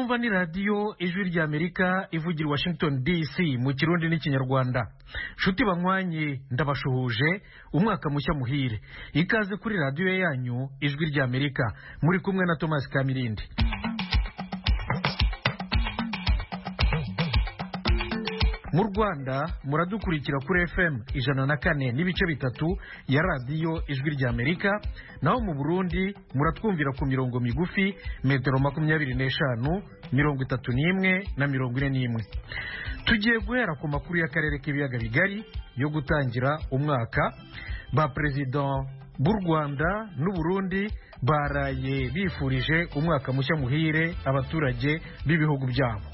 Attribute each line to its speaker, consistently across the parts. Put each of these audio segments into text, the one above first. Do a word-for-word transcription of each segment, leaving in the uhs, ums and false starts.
Speaker 1: mwumva ni radiyo ijwi ry'Amerika ivugira Washington D C mu kirundi n'ikinyarwanda. Nshuti banywanyi ndabashuhuje, umwaka mushya muhire. Ikaze kuri radiyo yanyu ijwi ry'Amerika, muri kumwe na Thomas Kamirindi. Mu Rwanda muradukurikira kuri F M ijana na kane n'ibice bitatu ya radiyo ijwi ry'Amerika, naho mu Burundi muratwumvira ku mirongo migufi metero makumyabiri n'eshanu, mirongo itatu n'imwe na mirongo ine n'imwe. Tugiye guhera ku makuru y'akarere k'ibiyaga bigari yo gutangira umwaka. Ba President b'u Rwanda n'u Burundi baraye bifurije umwaka mushya muhire abaturage b'ibihugu byabo.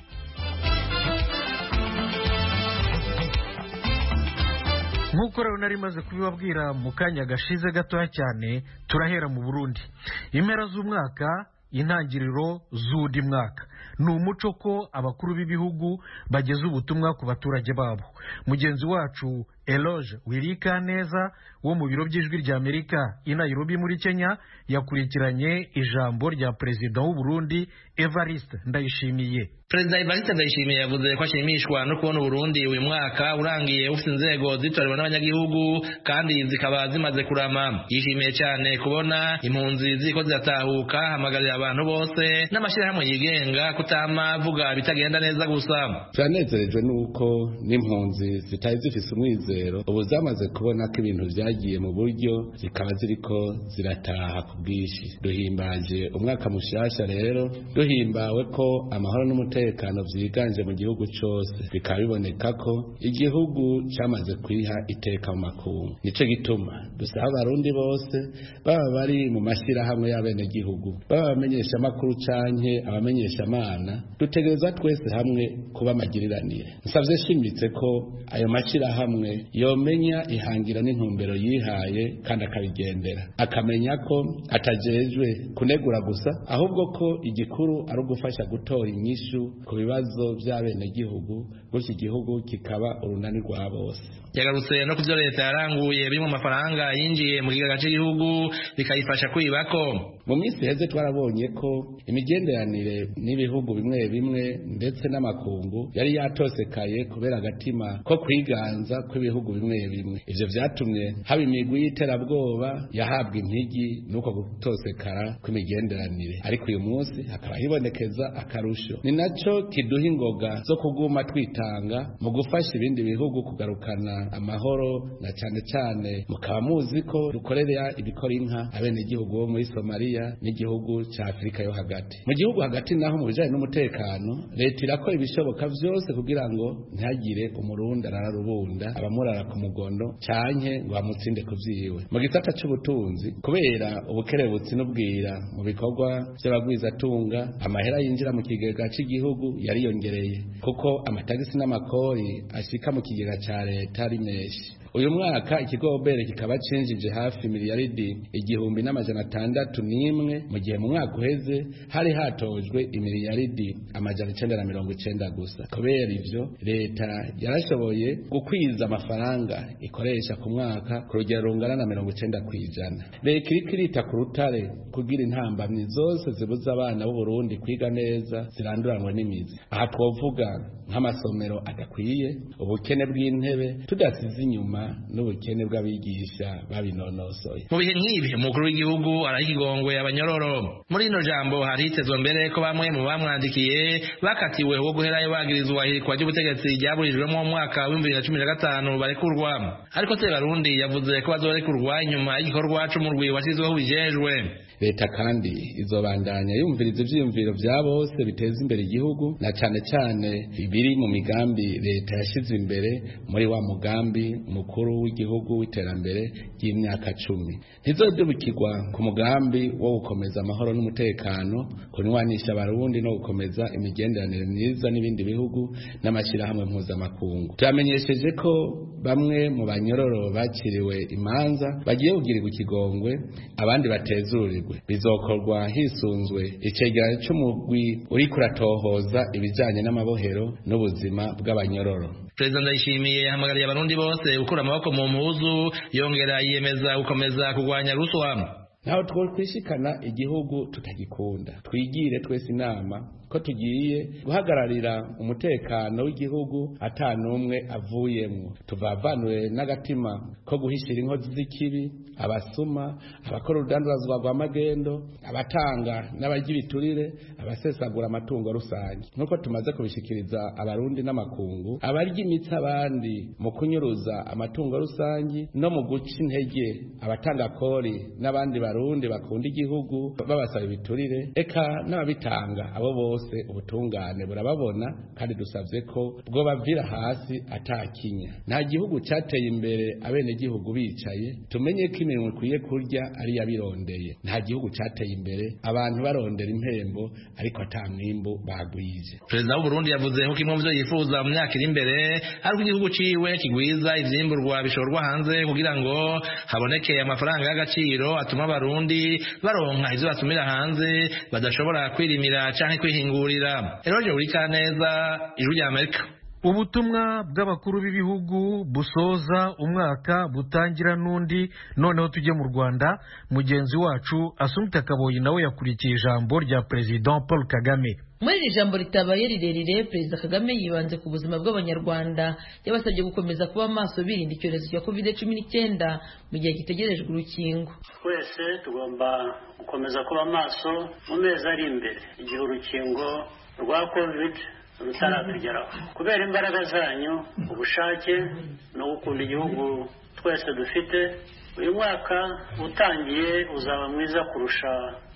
Speaker 1: Nk'uko rero nari maze kubibabwira mu kanya gashize gatoya cyane, turahera mu Burundi. Impera z'umwaka, intangiriro z'undi mwaka. Ni umuco ko abakuru b'ibihugu bageza ubutumwa ku baturage babo. Mugenzi wacu Eloge Wirikaneza wo mu biro by'ijwi ry'Amerika i Nairobi muri Kenya yakurikiranye ijambo rya Perezida w'u Burundi Evariste Ndayishimiye.
Speaker 2: Perezida Evariste Ndayishimiye yavuze ko ashimishwa no kubona Burundi uyu mwaka urangiye ufite inzego zitorewe n'abanyagihugu kandi zikaba zimaze kurama. Yishimiye cyane kubona impunzi ziko ziratahuka, hamagarira abantu bose n'amashyirahamwe yigenga kutama vuga bitagenda neza gusa.
Speaker 3: Twanezerejwe nuko n'impunzi zitari zifise umwizero ubu zamaze kubona ko ibintu vyagiye mu buryo zikaba ziriko zirataha ku bwishi. Duhimbaje umwaka mushasha rero, duhimbawe ko amahoro n'umutekano vyiganje mu gihugu cyose, bikaba biboneka ko igihugu cyamaze kwiha iteka mu makungu. Nico gituma dusaba abarundi bose baba bari mu mashyirahamwe y'abene gihugu, baba bamenyesha makuru canke abamenyesha amana, dutegereza twese hamwe kuba magiriranire. Nsavye shimitse ko ayo mashyirahamwe yomenya ihangira n'intumbero yihaye kandi akabigendera, akamenya ko atajejwe kunegura gusa, ahubwo ko igikuru ari ugufasha gutora inyishu ku bibazo by'abene gihugu, gutyo igihugu kikaba urunani rwa bose.
Speaker 2: Yagarutse no kuvyo leta yaranguye biri mu mafaranga yinjiye mu gigaga cy'igihugu bikayifasha kwibako.
Speaker 3: Mu minsi heze twarabonye ko imigenderanire n'ibihugu bimwe bimwe ndetse n'amakungu yari yatosekaye kubera agatima ko kwiganza kw'ibihugu bimwe bimwe. Ivyo vyatumye haba imigwi y'iterabwoba yahabwa impigi nuko gutosekara kw'imigenderanire, ariko uyu munsi hakaba hibonekeza akarusho. Ni naco kiduha ingoga zo kuguma twitanga mu gufasha ibindi bihugu kugarukana amahoro, na cyane cyane mukaba muzi ko dukorera ibikora inka abene gihugu bo muri Somalia n'igihugu cya Afrika yo hagati. Mu gihugu hagati naho mu bijanye n'umutekano, leta irakora ibishoboka vyose kugira ngo ntihagire umurundi ararubunda abamurara ku mugondo canke ngo bamutsinde kuvyiwe. Mu gisata c'ubutunzi, kubera ubukerebutsi n'ubwira mu bikorwa by'abagwizatunga, amahera yinjira mu kigega cy'igihugu yariyongereye kuko amatagisi n'amakori ashika mu kigega ca leta ari menshi. Uyu mwaka ikigobere kikaba cinjije hafi miliyaridi igihumbi n'amajana atandatu n'imwe, mu gihe mu mwaka uheze hari hatojwe imiliyaridi amajana icenda na mirongo icenda gusa. Kubera ivyo leta yarashoboye gukwiza amafaranga ikoresha ku mwaka ku rugero rungana na mirongo icenda kw'ijana. Leta iriko irita ku rutare kugira intambamyi zose zibuza abana b'u Burundi kwiga neza ziranduranwa n'imizi. Aha twovuga nk'amasomero adakwiye, ubukene bw'intebe tudasize inyuma n'ubukene bw'abigisha babinonosoye.
Speaker 2: Mu bihe nk'ibi umukuru w'igihugu arahigongwe abanyororo. Muri ino jambo haritezwe mbere ko bamwe mu bamwandikiye bakatiwe wo guherayo bagirizwa hirikwa ry'ubutegetsi ryaburijwemo mu mwaka wa bibiri na cumi na gatanu barekurwa, ariko se Barundi yavuze ko bazorekurwa inyuma y'igikorwa c'umurwi washyizweho bijejwe.
Speaker 3: Leta kandi izobandanya yumviriza ivyiyumviro vya bose biteza imbere igihugu, na cane cane ibiri mu migambi leta yashize imbere muri wa mugambi mukuru w'igihugu w'iterambere ry'imyaka cumi. Ntizodubikirwa ku mugambi wo gukomeza amahoro n'umutekano, kunywanisha Abarundi no gukomeza imigenderanire myiza n'ibindi bihugu n'amashyirahamwe mpuzamakungu. Turamenyesheje ko bamwe mu banyororo bakiriwe imanza bagiye kugirirwa ikigongwe, abandi batezurirwe. Bizokorwa hisunzwe icegeranyo c'umugwi uri kuratohoza ibijanye n'amabohero n'ubuzima bw'abanyororo.
Speaker 2: Perezida Ndayishimiye yahamagariye Abarundi bose gukura amaboko mu mpuzu, yongera yiyemeza gukomeza kurwanya ruswa.
Speaker 3: Naho twokwishikana igihugu tutagikunda, twigire twese inama ko tugiye guhagararira umutekano w'igihugu ata numwe avuyemwo, tuvavanwe n'agatima ko guhishira inkozi z'ikibi, abasuma, abakora urudandazwa rwa magendo, abatanga n'abagira ibiturire, abasesagura amatungo rusange. Nuko tumaze kubishikiriza abarundi n'amakungu, abarya imitsi abandi mu kunyuruza amatungo rusange no mu guca intege abatanga kori n'abandi barundi bakunda igihugu babasaba ibiturire, eka n'ababitanga abo bose ubutungane burababona, kandi dusavye ko bwo bavira hasi atakinya. Nta gihugu cyateye imbere abene gihugu bicaye, tumenye ko imirimo ikwiye kurya ari yabirondeye. Nta gihugu cyateye imbere abantu barondera impembo ariko ata mwimbo bagwije.
Speaker 2: Perezida w'u Burundi yavuze ko kimwe mu byo yifuza mu myaka iri imbere ari ko igihugu ciwe kigwiza ivyimburwa bishorwa hanze kugira ngo haboneke amafaranga y'agaciro atuma abarundi baronka ivyo batumira hanze badashobora kwirimira canke kwihingurira. Eroje Urikaneza, Ijwi ry'Amerika.
Speaker 1: Ubutumwa bw'abakuru b'ibihugu busoza umwaka butangira n'undi. Noneho tujye mu Rwanda, mugenzi wacu Assumpta Kaboyi nawe yakurikiye ijambo rya President Paul Kagame.
Speaker 4: Muri iri jambo ritabaye rirerire, Perezida Kagame yibanze ku buzima bw'abanyarwanda, yabasabye gukomeza kuba maso birinda icyorezo cya covid cumi n'icyenda mu gihe gitegerejwe urukingo.
Speaker 5: Twese tugomba gukomeza kuba maso mu mezi ari imbere igihe urukingo rwa covid rutaratugeraho. Kubera imbaraga zanyu, ubushake no gukunda igihugu twese dufite, uyu mwaka utangiye uzaba mwiza kurusha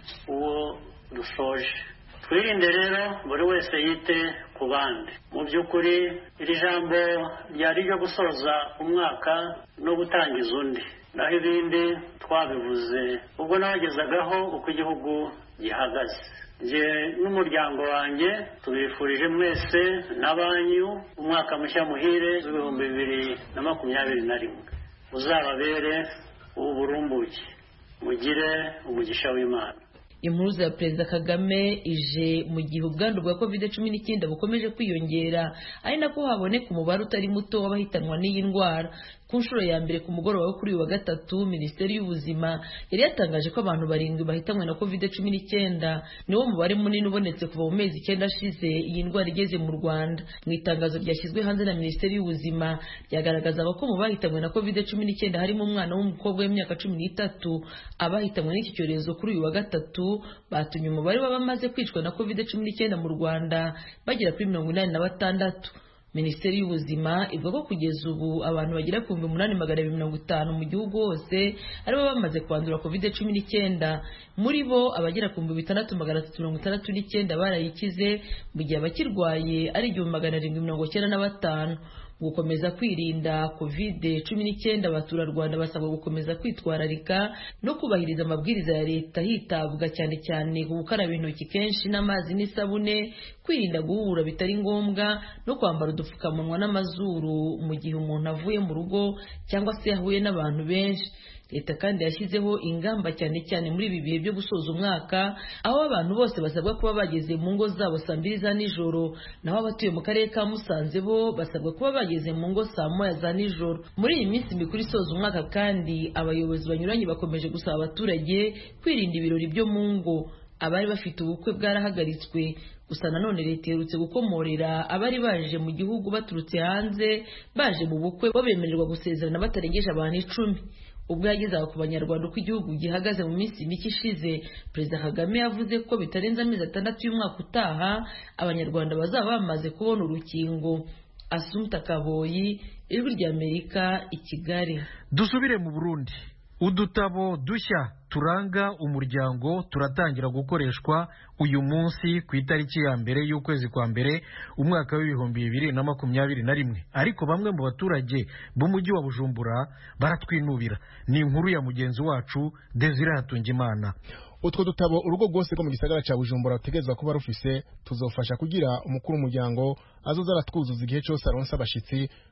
Speaker 5: uwo dusoje. Twirinde rero buri wese yite ku bandi. Mu by'ukuri iri jambo ryari ryo gusoza umwaka no gutangiza undi, naho ibindi twabivuze ubwo nabagezagaho uko igihugu gihagaze. Nje n'umuryango wanjye tubifurije mwese n'abanyu umwaka mushya muhire w'ibihumbi bibiri na makumyabiri na rimwe, uzababere uburumbuke, mugire umugisha w'Imana.
Speaker 4: Impuruza ya Perezida Kagame ije mu gihe ubwandu bwa covid cumi n'icyenda bukomeje kwiyongera, ari nako haboneka umubare utari muto w'abahitanwa n'iyi ndwara. Ku nshuro ya mbere ku mugoroba wo kuri uyu wa gatatu, Minisiteri y'Ubuzima yari yatangaje ko abantu barindwi bahitanwe na covid cumi n'icyenda, niwo mubare munini ubonetse kuva mu mezi icyenda ashize iyi ndwara igeze mu Rwanda. Mu itangazo ryashyizwe hanze na Minisiteri y'Ubuzima ryagaragazaga ko mu bahitanwe na covid cumi n'icyenda harimo umwana w'umukobwa w'imyaka cumi n'itatu. Abahitanwe n'iki cyorezo kuri uyu wa gatatu batumye umubare w'abamaze kwicwa na covid cumi n'icyenda mu Rwanda bagera kuri mirongo inani na batandatu. Minisiteri y'Ubuzima ivuga ko kugeza ubu abantu bagera ku bihumbi umunani magana abiri mirongo itanu mu gihugu hose aribo bamaze kwandura covid cumi n'icyenda. Muri bo abagera ku bihumbi bitandatu magana atatu mirongo itandatu n'icyenda barayikize, mu gihe abakirwaye ari igihumbi magana arindwi mirongo icyenda na batanu. Gukomeza kwirinda covid cumi n'icyenda, abaturarwanda basabwa gukomeza kwitwararika no kubahiriza amabwiriza ya leta, hitabwa cyane cyane ku gukaraba intoki kenshi n'amazi n'isabune, kwirinda guhura bitari ngombwa no kwambara udupfukamunwa n'amazuru mu gihe umuntu avuye mu rugo cyangwa se yahuye n'abantu benshi. Leta kandi yashyizeho ingamba cyane cyane muri ibi bihe byo gusoza umwaka, aho abantu bose basabwa kuba bageze mu ngo zabo saa mbiri za nijoro, naho abatuye mu karere ka Musanze bo basabwa kuba bageze mu ngo saa moya za nijoro. Muri iyi minsi mikuru isoza umwaka kandi, abayobozi banyuranye bakomeje gusaba abaturage kwirinda ibirori byo mu ngo. Abari bafite ubukwe bwarahagaritswe, gusa nanone leta iherutse gukomorera abari baje mu gihugu baturutse hanze baje mu bukwe bo bemererwa gusezerana batarengeje abantu icumi. Ubwo yagezaga ku banyarwanda uko igihugu gihagaze mu minsi mike ishize, Perezida Kagame yavuze ko bitarenze amezi atandatu y'umwaka utaha abanyarwanda bazaba bamaze kubona urukingo. Assumpta Kaboyi, Ijwi ry'Amerika, i Kigali.
Speaker 1: Dusubire mu Burundi. Udutabo dushya turanga umuryango turatangira gukoreshwa uyu munsi ku itariki ya mbere y'ukwezi kwa mbere umwaka w'ibihumbi bibiri na makumyabiri na rimwe, ariko bamwe mu baturage b'umujyi wa Bujumbura baratwinubira. Ni inkuru ya mugenzi wacu Desire Hatungimana.
Speaker 6: Utwo dutabo urugo rwose rwo mu gisagara cya Bujumbura rutegerezwa kuba rufise tuzofasha kugira umukuru umuryango azoza aratwuzuza igihe cyose aronsa abashitsi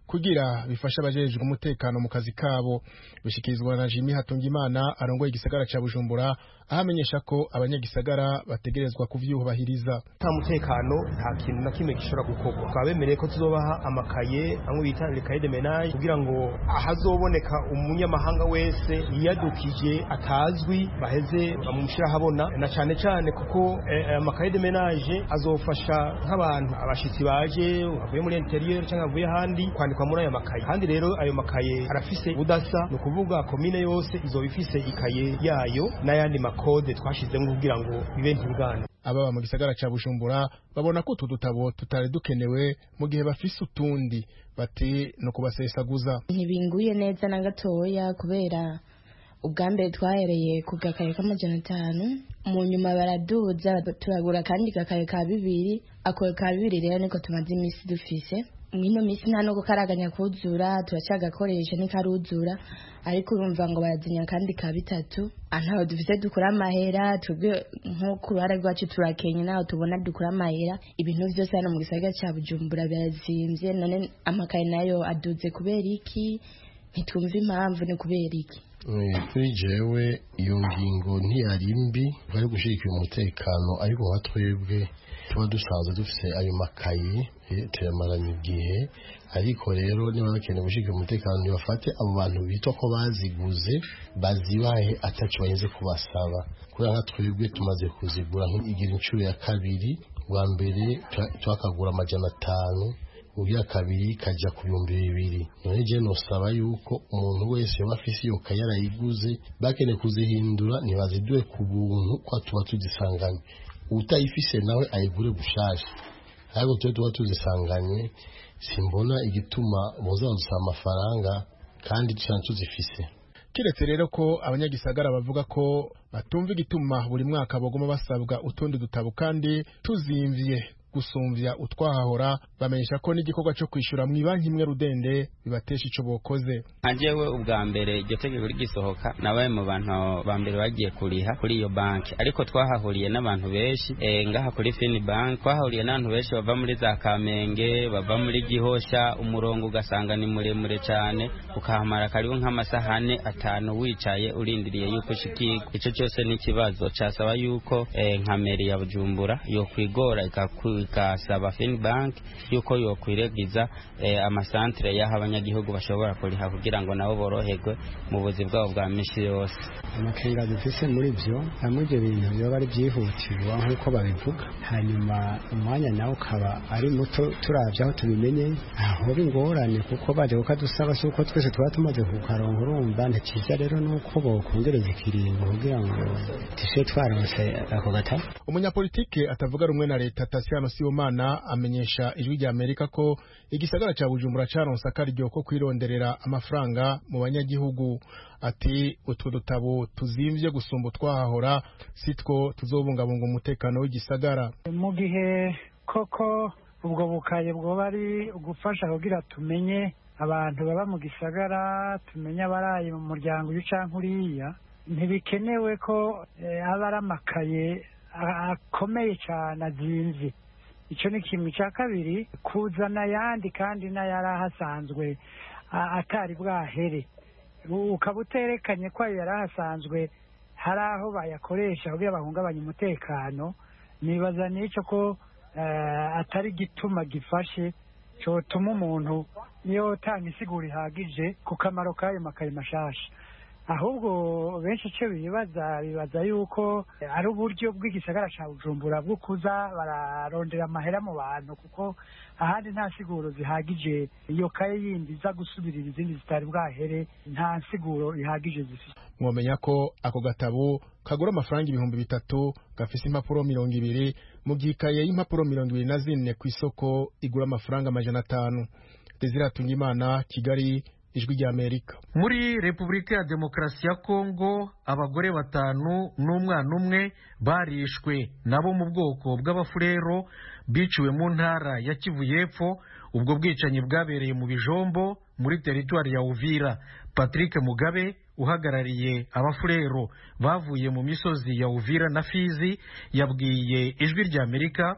Speaker 6: kugira bifasha abajejwe umutekano mu kazi kabo. Bishikirizwa na Jimmy Hatungimana arongoye igisagara ca Bujumbura, ahamenyesha ko abanyagisagara bategerezwa kuvyubahiriza.
Speaker 7: Nta mutekano nta kintu na kimwe gishobora gukorwa. Twabemereye ko tuzobaha amakaye amwe bita le cahier de ménage kugira ngo ahazoboneka umunyamahanga wese yiyadukije atazwi baheze bamushira habona, na cyane cyane kuko amakaye de ménage azofasha nk'abantu abashitsi baje bavuye muri interieur cyangwa bavuye handi kwandikwa muri ayo makaye. Kandi rero ayo makaye arafise budasa, no kuvuga komine yose izoba ifise ikaye yayo n'ayandi makode twashizemo kugira ngo bibe ntibwana.
Speaker 6: Ababa mu gisagara ca Bujumbura babona ko utu dutabo tutari dukenewe mu gihe bafise utundi bati no kubasesaguza.
Speaker 8: Ntibinguye neza na gatoya kubera ubwa mbere twahereye ku gakaye k'amajana atanu, mu nyuma baraduza turagura kandi gakaye ka bibiri. Ako ka bibiri rero niko tumaze imisi dufise. Mwino misi nta no gukaraganya kuzura, turacagakoresha n'ikaruzura, ariko urumva ngo barazinya kandi ka bitatu. Antaho dufise dukura amahera, twebwe nko ku ruhare rwacu turakenye naho tubona dukura amahera. Ibintu vyose hano mu gisagara ca Bujumbura birazimvye, none amakaye nayo aduze kubera iki? Ntitumva impamvu ni kubera iki.
Speaker 9: Kuri jewe iyo ngingo ntiyari mbi, bari gushigikira umutekano, ariko nka twebwe tuba dusanzwe dufise ayo makaye tuyamaranye igihe. Ariko rero niba bakeneye gushigikira umutekano ntibafate abo bantu bitwa ko baziguze bazibahe ataco bayenze kubasaba, kubera nka twebwe tumaze kuzigura igira incuro ya kabiri. Bwa mbere twakagura amajana atanu, uya kabiri kaja ku bihumbi bibiri. None je nosaba yuko umuntu wese bafise iyo kaye yarayiguze bakeneye kuzihindura ntibaziduwe ku buntu kwa tuba tuzisanganye, utayifise nawe ayigure gushasha. Ariko twe tuba tuzisanganye, simbona igituma boza gusaba amafaranga kandi dusanzwe tuzifise.
Speaker 6: Kiretse rero ko abanyagisagara bavuga ko batumva igituma buri mwaka bagoma basabwa utundi dutabo kandi tuzimvye gusumvya utwahahora, bamenyesha ko n'igikorwa cyo kwishura mu banki imwe rudende bibatesha ico bokoze.
Speaker 10: Ajewe ubwa mbere iryo tegeko rigisohoka nabaye mu bantu ba mbere bagiye kuriha kuri iyo banki, ariko twahahuriye n'abantu benshi e, ngaha kuri Fini Bank twahahuriye n'abantu benshi bava muri za Kamenge, bava muri Gihosha. Umurongo ugasanga ni muremure cyane, ukahamara karibu nk'amasahane atanu wicaye urindiriye yuko shikirwa. Ico cyose ni kibazo casaba yuko e, nka meri ya Bujumbura yo kwigora ikaku ikasaba Fini Bank yuko yo kwiregiza eh, amasantre y'aho abanyagihugu bashobora kuriha kugira ngo nabo boroherwe mu buzi bwabo bwa misi yose.
Speaker 11: Amakenga dufise muri byo hamwe ibyo bintu byo bari byihutirwa nk'uko babivuga, hanyuma umwanya nawe ukaba ari muto turavye aho tubimenye aho bingorane, kuko baje ukadusaba suko twese twaba tumaze kukaronka. Urumva ntikiza rero nuko bokongereza ikiringo kugira ngo tishe twaronse ako gata.
Speaker 6: Umunyapolitike atavuga rumwe na leta Tasiano Sibomana amenyesha ijwi rya Amerika ko igisagara ca Bujumbura caronse akaryo ko kwironderera amafaranga mu banyagihugu. Ati utwo dutabo tuzimvye gusumba twahahora sitwo tuzobungabunga umutekano w'igisagara.
Speaker 12: Mu gihe koko ubwo bukaye bwo bari gufasha kugira tumenye abantu baba mu gisagara, tumenye abaraye mu muryango w'icankuriya, ntibikenewe ko e, abara amakaye akomeye cyane azimvye. Ico ni kimwe. Cya kabiri, kuzana yandi kandi n'ayarahasanzwe atari bwahere, ukaba uterekanye ko ayo yarahasanzwe hari aho bayakoresha kugira bahungabanye umutekano. Nibaza n'ico ko uh, atari gituma gifashe cotuma umuntu niyo tanga isigura ihagije ku kamaro k'ayo makaye mashasha. Ahubwo benshi icyo bibaza bibaza yuko ari uburyo bw'igisagara ca Bujumbura bwo kuza bararondera amahera mu bantu, kuko ahandi nta siguro zihagije. Iyo kaye yindi za gusubirira izindi zitari bwahere nta siguro ihagije zifite.
Speaker 6: Mwomenya ko ako gatabo kagura amafaranga ibihumbi bitatu, gafise impapuro mirongo ibiri, mu gikaye y'impapuro mirongo ibiri na zine ku isoko igura amafaranga amajana atanu. Desire Tungimana, Kigali, ijwi rya Amerika.
Speaker 1: Muri Repubulika ya Demokarasi ya Kongo abagore batanu n'umwana umwe barishwe nabo mu bwoko bw'abafurero biciwe mu ntara ya Kivu y'Epfo. Ubwo bwicanyi bwabereye mu Bijombo muri teritwari ya Uvira. Patrick Mugabe uhagarariye abafurero bavuye mu misozi ya Uvira na Fizi yabwiye ijwi rya Amerika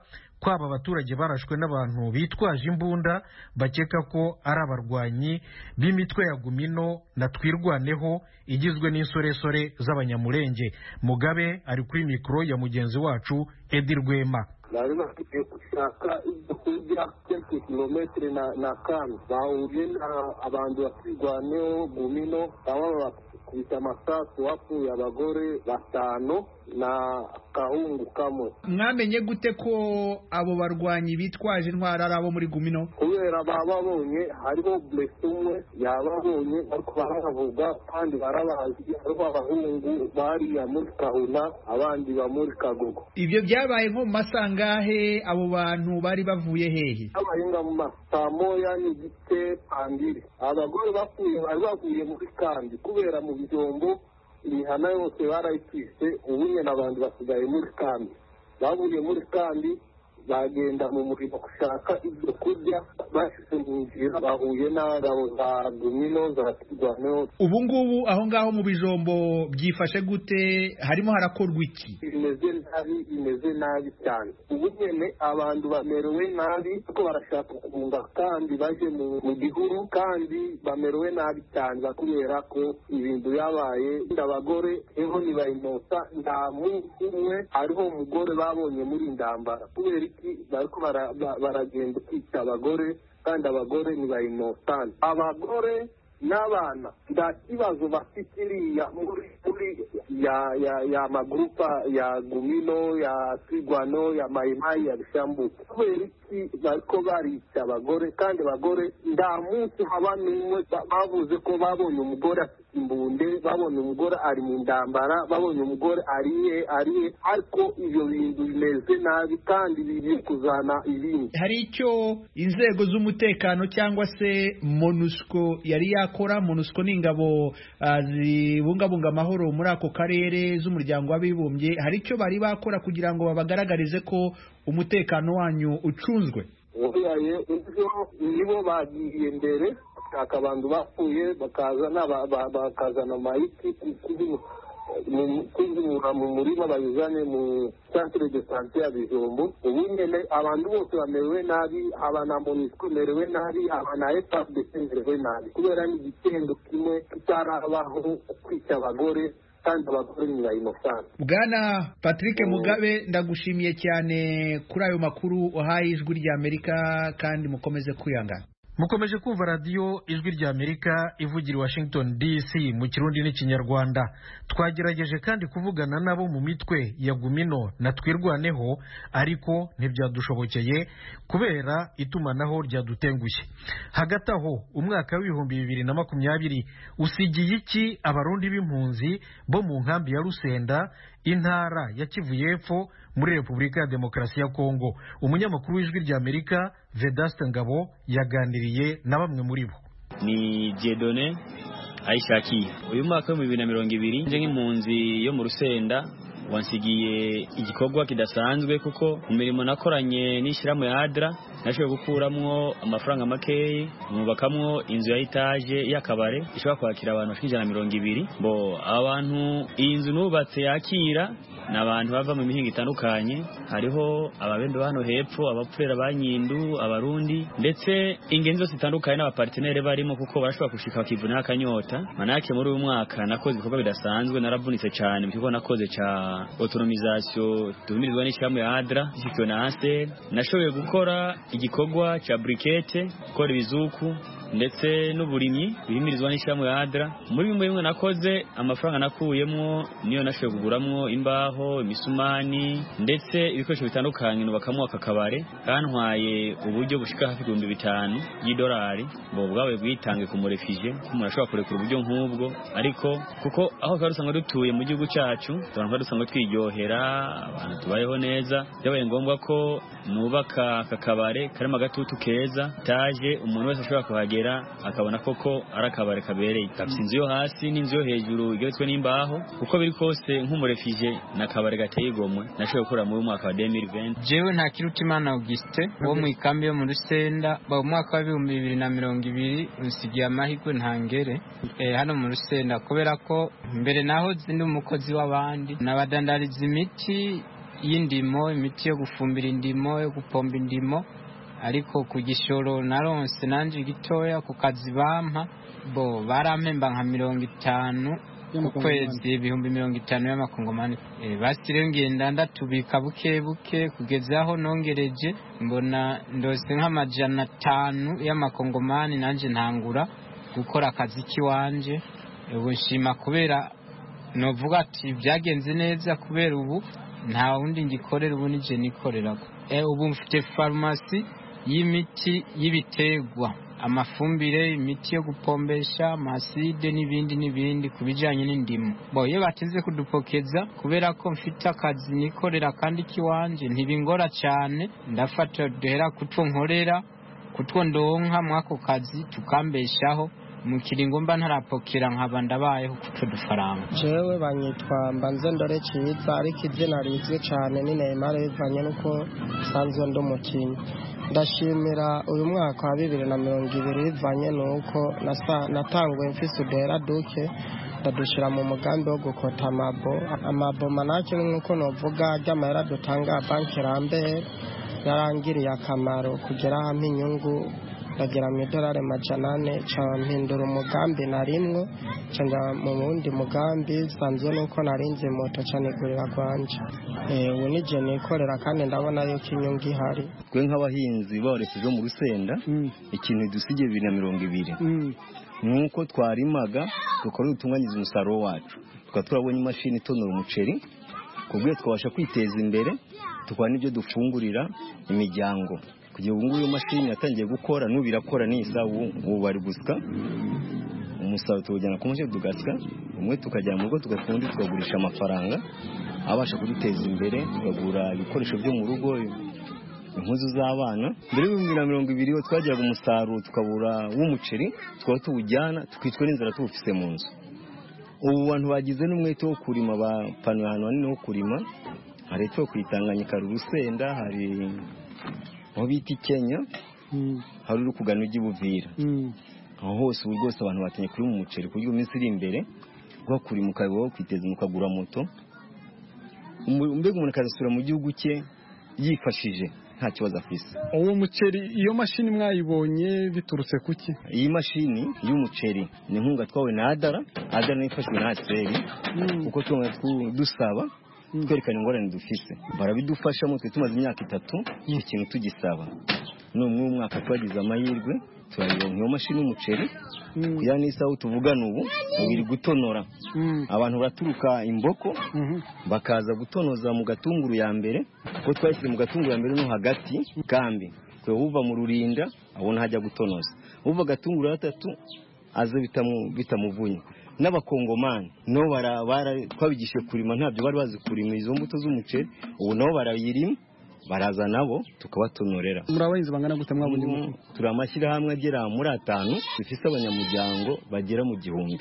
Speaker 1: ko aba baturage barashwe n'abantu bitwaje imbunda bakeka ko ari abarwanyi b'imitwe ya Gumino na Twirwaneho igizwe n'insoresore z'abanyamurenge. Mugabe ari kuri mikoro ya mugenzi wacu Edi Rwema.
Speaker 13: bari bafite gushaka ibyo kurya kenshi kilometero na na kane bahuriye abantu bakirwaneho Gumino baba bakubita amasasu wapfuye abagore batanu na kahungu kamwe.
Speaker 14: Mwamenye gute ko abo barwanyi bitwaje intwara ari abo muri Gumino?
Speaker 13: Kubera bababonye hariho blessed umwe yababonye ariko baravuga kandi barabazi ariko abahungu bari ya muri Kahuna abandi ba muri Kagogo.
Speaker 14: Ibyo byabaye nko mu masangahe abo bantu bari bavuye hehe?
Speaker 13: Abahinga mu masamoya n'igite pandiri abagore bapfuye bari bavuye muri kandi kubera mu bijombo imihana yose barayitwise ubunye n'abantu basigaye muri kandi bavuye muri kandi bagenda mu murimo gushaka ibyo kurya bashyize mu nzira bahuye n'abagabo za Gumino za Twirwaneho.
Speaker 14: Ubu ngubu aho ngaho mu bijombo byifashe gute? Harimo harakorwa iki?
Speaker 13: Bimeze nabi bimeze nabi cyane ubu nyene abantu bamerewe nabi kuko barashaka kubunga kandi baje mu gihuru kandi bamerewe nabi cyane kubera ko ibintu yabaye. Abagore eho ni bayinota nta munsi umwe hariho umugore babonye muri ndambara kubera bariko baragenda kwica abagore kandi abagore ni bayinotana. Abagore n'abana nta kibazo bafite iriya muri ya ya ya magrupa ya Gumino ya Twirwaneho ya Mayimayi ya Bishambuke kubera iki bariko barica abagore kandi abagore nta munsi haba n'umwe bavuze ko babonye umugore afite imbunde babonye umugore ari mu ndambara babonye umugore ariye ariye ariko ibyo bintu bimeze nabi kandi bigiye kuzana ibindi.
Speaker 14: Hari icyo inzego z'umutekano cyangwa se MONUSCO yari yakora? MONUSCO ni ingabo uh, zibungabunga amahoro muri ako karere z'umuryango w'abibumbye. Hari icyo bari bakora kugira ngo babagaragarize ko umutekano wanyu ucunzwe?
Speaker 13: Oyaye ibyo nibo bagiye mbere akabantu bapfuye bakazana bakazana mayiti kuzimura mu murima bayizane mu centre de santé ya Bijombo. Ubu nyene abantu bose bamerewe nabi aba na MONUSCO merewe nabi aba na F A R D C merewe nabi kubera ni igitendo kimwe kitarabaho kwica abagore kandi abagore ni bayinofana.
Speaker 14: Bwana Patrick Mugabe ndagushimiye cyane kuri ayo makuru uhaye Ijwi rya Amerika kandi mukomeze kwihangana.
Speaker 1: Mukomeje kumva radio Ijwi rya Amerika ivugira Washington D C mu Kirundi n'Ikinyarwanda. Twagerageje kandi kuvugana nabo mu mitwe ya Gumino na Twirwaneho ariko ntibyadushobokeye kubera itumanaho ryadutengushye. Hagati aho umwaka w'ibihumbi bibiri na makumyabiri usigiye iki abarundi b'impunzi bo mu nkambi ya Rusenda intara ya Kivu y'Epfo muri Repubulika ya Demokarasi ya Kongo? Umunyamakuru w'Ijwi rya Amerika Vedaste Ngabo yaganiriye na bamwe muri bo.
Speaker 15: Ni Dieudonné Aishakiye. Uyu mwaka wa bibiri na mirongo ibiri nje nk'impunzi yo mu Rusenda wansigiye igikorwa kidasanzwe kuko mu mirimo nakoranye n'ishyirahamwe ya Adra nashoboye gukuramwo amafaranga makeyi mubakamwo inzu ya etage y'akabare ishobora kwakira abantu bashika ijana na mirongo ibiri. Bo abantu iyi nzu nubatse yakira n'abantu bava mu mihingo itandukanye, hariho ababembe hano hepfo, abapfurera banyindu, abarundi ndetse ingenzi zose zitandukanye n'abapartenere barimo kuko barashobora gushika bakivuna akanyota. Manake muri uyu mwaka nakoze ibikorwa bidasanzwe, naravunitse cyane mu kigo nakoze ca autonomisation tumirizwa n'ishyirahamwe ya Adra ishikiwe na Ansel. Nashoboye gukora igikorwa ca briquette, gukora ibizuku ndetse n'uburimyi bihimirizwa n'ishyirahamwe ya Adra. Muri bimwe bimwe nakoze amafaranga nakuyemo niyo nashoboye kuguramwo imbaho, imisumani ndetse ibikoresho bitandukanye nubakamwo akakabare. Kantwaye uburyo bushika hafi ibihumbi bitanu y'idolari ngo bwawe bwitange ku murefije ko murashobora kurekura uburyo nk'ubwo, ariko kuko aho karusanga dutuye mu gihugu cyacu abantu dusanga twiryohera, abantu tubayeho neza, byabaye ngombwa ko nubaka akakabare karimo agatutu keza taje umuntu wese ashobora kuhagera akabona koko ari akabare kabereye. Gafite inzu yo hasi n'inzu yo hejuru igeretswe n'imbaho, uko biri kose nk'umurefije n'akabare gateye igomwe nashoboye gukora mu mwaka wa deux mille vingt.
Speaker 16: Jewe nta Kirutimana Augustin wo mu ikambi yo mu Rusenda ba umwaka wa bibiri na mirongo ibiri unsigiye amahirwe ntangere eh, hano mu Rusenda kubera ko mbere naho zindi umukozi w'abandi n'abadandariza imiti y'indimo imiti yo gufumbira indimo yo gupomba indimo ariko ku gishoro naronse nanje gitoya ku kazi bampa bo barampemba nka mirongo itanu ku kwezi ibihumbi mirongo itanu y'amakongomani e, basi rero ngenda ndatubika buke buke kugeza aho nongereje mbona ndose nk'amajana atanu y'amakongomani nanje ntangura gukora akazi kiwanje ubu nshima kubera novuga ati byagenze neza kubera ubu nta wundi ngikorera ubu nije nikorera e, ubu mfite farumasi y'imiti y'ibiterwa amafumbire imiti yo gupombesha amaside n'ibindi n'ibindi kubijanye n'indimo bo iyo batinze kudupokeza kubera ko mfite akazi nikorera kandi kiwanje ntibingora cyane ndafata duhera kutwo nkorera kutwo ndonka mwako kazi tukambeshaho mu kiringo mba ntarapokera nkaba ndabayeho kutwo dufaranga
Speaker 17: jewe banyitwa mbanze ndore ciza ariko izina rizwi cyane ni Neymar bivanye nuko sanzwe ndo mukinyi ndashimira uyu mwaka wa bibiri na mirongo ibiri bivanye nuko natanguye mfise udera duke ndadushira mu mugambi wo gukota amabo amabo manake nk'uko novuga ry'amahera dutanga banki Rambere yarangiriye akamaro kugera hamwe inyungu ndagira mu idolari majana ane mpindura umugambi narimwo cyangwa mu wundi mugambi sanzwe nuko narinze moto cyane igurira rwanje ubu nije nikorera kandi ndabona yuko inyungu ihari
Speaker 18: twe nk'abahinzi barekeje mu Rusenda ikintu dusigiye bibiri na mirongo ibiri nuko twarimaga dukora utunganyiza umusaruro wacu tukaba turabonye imashini itonora umuceri kubwo twabasha kwiteza imbere tukaba n'ibyo dufungurira imiryango kugira ngo nguyu mashini yatangiye gukora nubirakora nisa ubu bari gusika umusaruro tujyana ku mushe tugasika umwe tukajyana mu rugo tugafundi tukagurisha amafaranga abasha kuduteza imbere tukagura ibikoresho byo mu rugo impuzu z'abana mbere y'ibihumbi na mirongo ibiri twagiraga umusaruro tukabura w'umuceri tukaba tuwujyana tukitwa n'inzara tuwufise mu nzu ubu bantu bagize n'umwete wo kurima bapanuye ahantu hanini ho kurima hari cyo kwitanganyika Rusenda hari aho bita Kenya hari uri kugana ujya Buvira aho hose ubu rwose abantu batenye kuri mu muceri kuburyo iminsi iri imbere bwo kurima ukaba kwiteza mukagura moto mbega umuntu akazasura mu gihugu cye yifashije nta kibazo afise
Speaker 19: uwo muceri iyo mashini mwayibonye biturutse kuki
Speaker 18: iyi mashini y'umuceri ni inkunga twawe na Adara Adara nifashwe na Aseri uko twumva dusaba twerekana ingorane dufise barabidufasha mutwe tumaze imyaka itatu ikintu tugisaba no mu mwaka twagize amahirwe turayironka iyo mashini y'umuceri kuya n'isaha tuvugana ubu ubiri gutonora abantu baturuka Imboko bakaza gutonoza mu gatunguru ya mbere ko twashyize mu gatunguru ya mbere no hagati kambi kwe uva mu Rurinda abona hajya gutonoza uva gatunguru gatatu aze bitamu bitamuvunye n'abakongomani no bara twabigishije kurima ntabyo bari bazi kurima izo mbuto z'umuceri ubu nabo barayirima baraza nabo tukabatonorera
Speaker 19: murabahinzi bangana gute mwabonye muko
Speaker 18: turamashyira hamwe agera muri atanu dufise abanyamuryango bagera mu gihumbi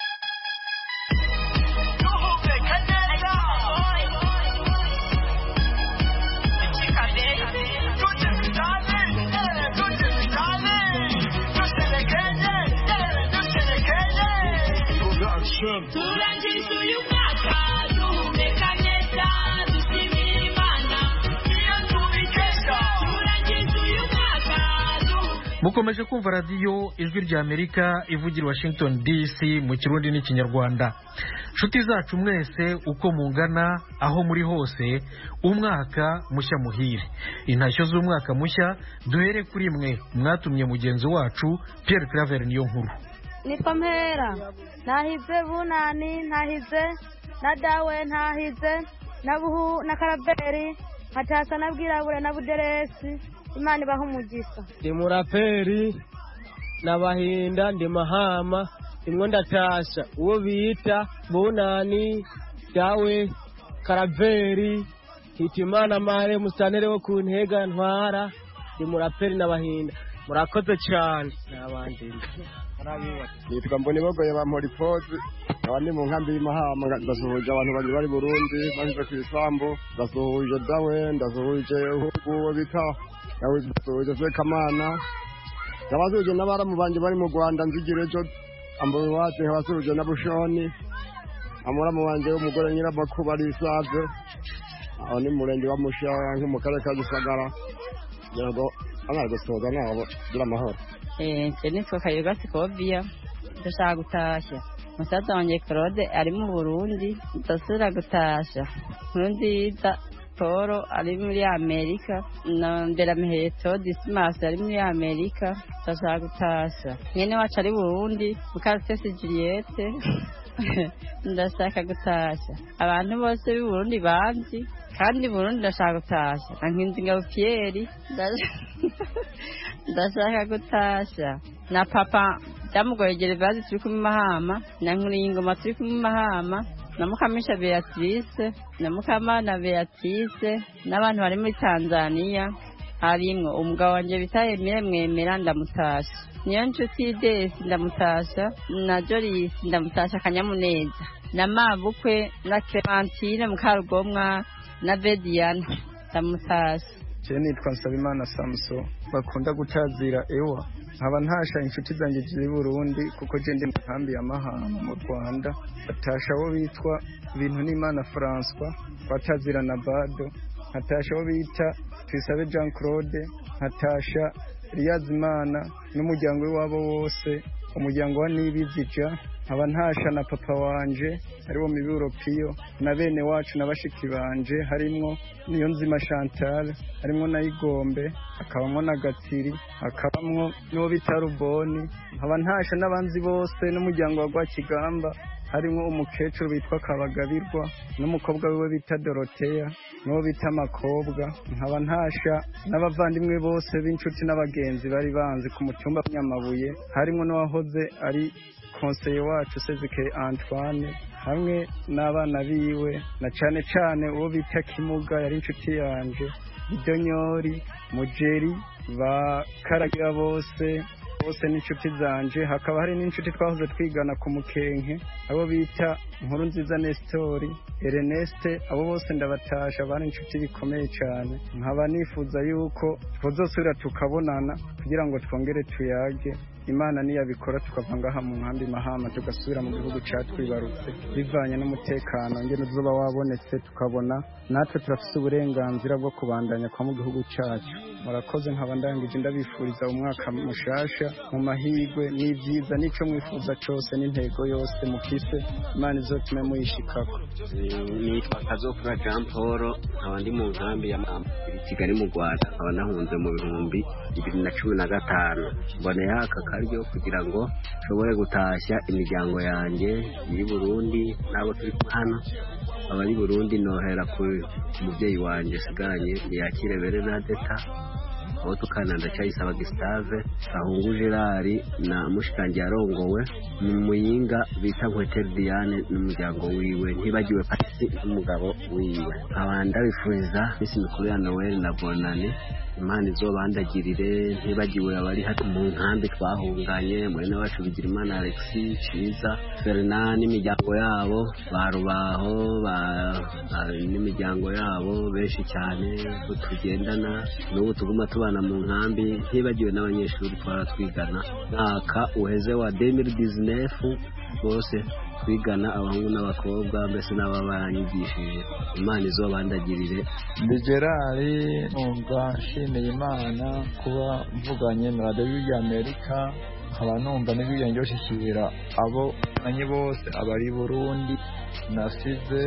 Speaker 20: turangije uyu mwaka duhumeka neza dushimira Imana iyo tubikesha turangije uyu mwaka
Speaker 1: mukomeje kumva radiyo ijwi rya Amerika ivugira Washington D C mu kirundi n'ikinyarwanda nshuti zacu mwese uko mungana aho muri hose umwaka mushya muhire intashyo z'umwaka mushya duhere kuri mwe mwatumye mugenzi wacu Pierre Claver niyo nkuru
Speaker 21: niko mpera nahize bunani nahize na dawe ntahize na buhu na karaberi nkatasa na bwirabure na buderesi Imana ibaha umugisha
Speaker 22: ndi muraperi n'abahinda ndi mahama imwe ndatasha uwo bita bunani dawe karaberi hitimana mare musanere wo ku ntega ntwara ndi muraperi n'abahinda murakoze cyane n'abandi
Speaker 23: nitwa Mbonibogoye ba Moripozi abandi mu nkambi y'Imahama ndasuhuje abantu bari bari Burundi baje ku isambu ndasuhuje dawe ndasuhuje uwo bita yawe ndasuhuje Sekamana ndabasuhuje n'abaramu banje bari mu Rwanda nzigirejo ambaye wacu nkabasuhuje na Bushoni amuramu wanje w'umugore nyirabakuba ari Save aho ni murenge wa Musha nko mu karere ka Gisagara kugira ngo amaze gusoza nabo gira amahoro.
Speaker 2: Eh, nitwa Kayoga Sikobia ndashaka gutashya musaza wanjye Claude ari mu Burundi ndasubira gutashya Nkurunziza Paul ari muri Amerika na Nderamuheto Dismas ari muri Amerika ndashaka gutashya mwene wacu ari Burundi Mukasesi Juliette ndashaka gutashya abantu bose b'i Burundi banzi kandi Burundi ndashaka gutashya na Nkinzingabo Pierre ndashaka gutashya na papa byamugoye Gervase turi kumwe Mahama na Nkuriyingoma turi kumwe Mahama na Mukamisha Beatrice na Mukamana Beatrice n'abantu bari muri Tanzania harimwo umugabo wanje bitaye Emile Mwemera ndamutasha niyo nshuti Desi ndamutasha na Joris ndamutasha Kanyamuneza na Mabukwe na Clementine Mukarugomwa na Bediana ndamutasha.
Speaker 3: Je nitwa Nsabimana Samso bakunda gutazira ewa nkaba ntasha inshuti zanjye ziri Burundi kuko je ndi mu nkambi ya Mahama mu Rwanda batasha abo bitwa Bintu n'Imana François batazira na Bado nkatasha abo bita Twisabe Jean Claude nkatasha Riyazimana n'umuryango wabo wose umuryango wa Nibizija nkaba ntasha na papa wanje ariwo Miburo Pio na bene wacu na bashiki banje harimwo niyo nzima Chantal harimwo na Igombe akabamwo na Gatiri akabamwo no bitaruboni nkaba ntasha n'abanzi bose n'umuryango wa Gwakigamba harimwo umukecuru bitwa Kabagabirwa n'umukobwa wiwe bita Dorothea no bita Makobwa nkaba ntasha n'abavandimwe bose b'inshuti n'abagenzi bari banze ku mutumba Nyamabuye harimwo no wahoze ari konseye wacu Sezike Antoine hamwe n'abana biwe na cane cane uwo bita Kimuga yari inshuti yanje Bidonyori Mujeri ba Karagira bose bose n'inshuti zanje hakaba hari n'inshuti twahoze twigana ku Mukenke abo bita Nkurunziza Nestori Erneste abo bose ndabatasha bari inshuti bikomeye cyane nkaba nifuza yuko twozosubira tukabonana kugira ngo twongere tuyage Imana niyabikora tukavanga aha mu nkambi Mahama tugasubira mu gihugu cyatwibarutse bivanye n'umutekano ngene uzoba wabonetse tukabona natwe turafise uburenganzira bwo kubandanya kwa mu gihugu cyacu murakoze nkaba ndangije ndabifuriza umwaka mushasha mu mahigwe n'ivyiza nico mwifuza cyose n'intego yose mufise Imana izotume muyishikako.
Speaker 5: Nitwa Kazokura Jean Paul nkaba ndi mu nkambi ya Kigali mu Rwanda nkaba nahunze mu bihumbi bibiri na cumi na gatanu mboneye aka karyo kugira ngo nshobore gutashya imiryango yanjye iri Burundi nabo turi hano abari Burundi nohera ku umubyeyi wanjye sigaranye yakire Bernadetta aho tukana ndacayisaba Gustave Ahungu Gerard na mushikanje yarongowe mu muyinga bita Hotel Diane n'umuryango wiwe ntibagiwe Patrick n'umugabo wiwe abanda bifuriza bisi mikuru ya Noel na Bonane Imana izobandagirire ntibagiwe abari hati mu nkambi twahunganye muri nawacu bigira Imana Alexis Chiza Fernand n'imiryango yabo barubaho ba n'imiryango yabo benshi cyane tugendana n'ubu tuguma tubana mu nkambi ntibagiwe n'abanyeshuri twaratwigana mwaka uheze wa deux mille dix-neuf bose twigana abahungu n'abakobwa mbese n'ababanyigishije Imana izobandagirire.
Speaker 24: Ndi Gerard numva nshimiye Imana kuba mvuganye na Radio y'Amerika nkaba numva n'ibyo njoshikira abo nanye bose abari Burundi nasize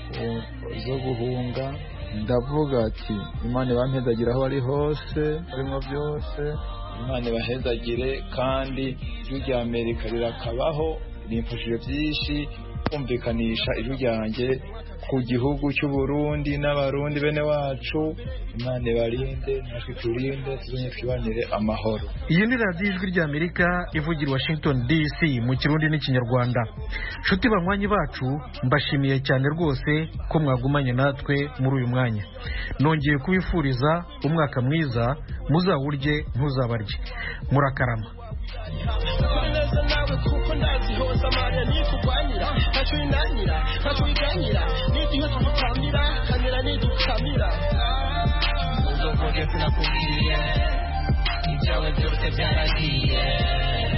Speaker 24: zo guhunga ndavuga ati Imana ibampezagire aho ari hose arimo byose Imana ibahezagire kandi ijwi rya Amerika rirakabaho nimfushije byinshi kumvikanisha ijwi ryanjye ku gihugu cy'u Burundi n'abarundi bene wacu Imana ibarinde natwe turinde tuzanye twibanire amahoro.
Speaker 1: Iyi ni radiyo ijwi rya Amerika ivugira Washington D C mu Kirundi n'Ikinyarwanda. Nshuti banywanyi bacu mbashimiye cyane rwose ko mwagumanye natwe muri uyu mwanya. Nongeye kubifuriza umwaka mwiza muzawurye ntuzabarye. Murakarama.
Speaker 20: Ibyawe byose byaragiye